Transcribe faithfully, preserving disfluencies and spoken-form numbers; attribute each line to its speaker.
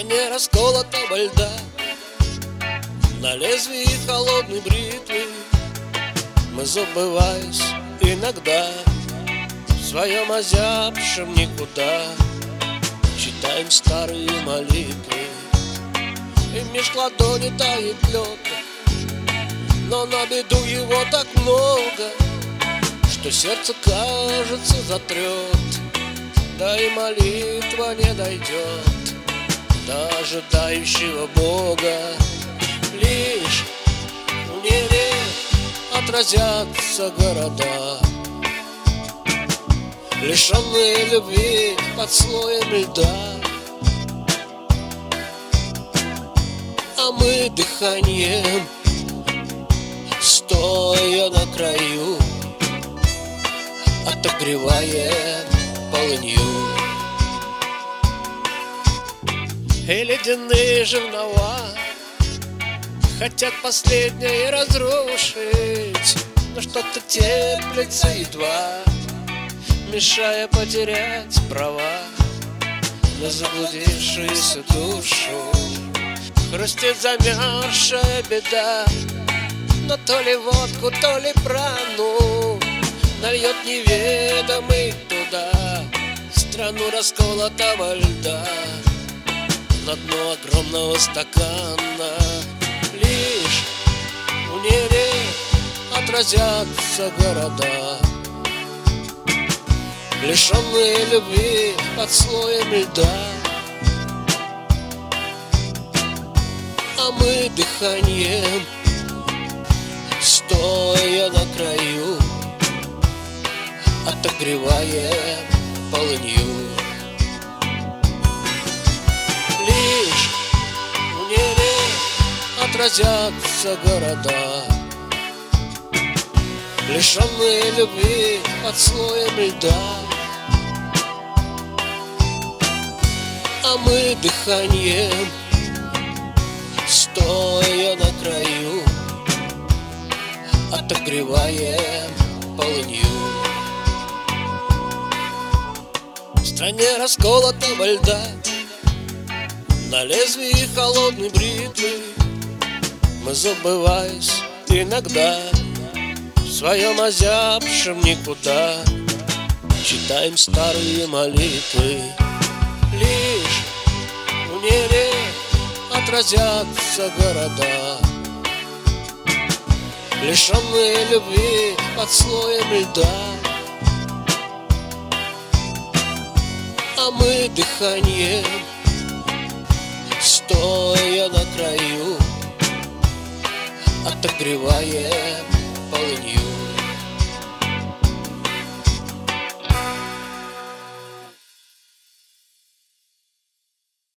Speaker 1: стране расколотого льда, на лезвии холодной бритвы мы, забываясь иногда, в своем озябшем никуда читаем старые молитвы. И меж ладони тает лед, но на беду его так много, что сердце, кажется, затрет, да и молитва не дойдет до ожидающего Бога. Лишь в небе отразятся города, лишенные любви под слоем льда, а мы дыханием, стоя на краю, отогреваем полынью. И ледяные жернова хотят последнее разрушить, но что-то теплится едва, мешая потерять права на заблудившуюся душу. Хрустит замерзшая беда, но то ли водку, то ли прану нальет неведомый туда, страну расколотого льда, на дно огромного стакана. Лишь в небе отразятся города, лишенные любви под слоем льда, а мы дыханием, стоя на краю, отогреваем полынью. Лишь в небе отразятся города, лишенные любви под слоем льда, а мы дыханием, стоя на краю, отогреваем полынью. В стране расколотого льда, на лезвии холодной бритвы мы, забываясь иногда, в своем озябшем никуда читаем старые молитвы. Лишь в небе отразятся города, лишенные любви под слоем льда, а мы дыханием, стоя на краю, отогреваем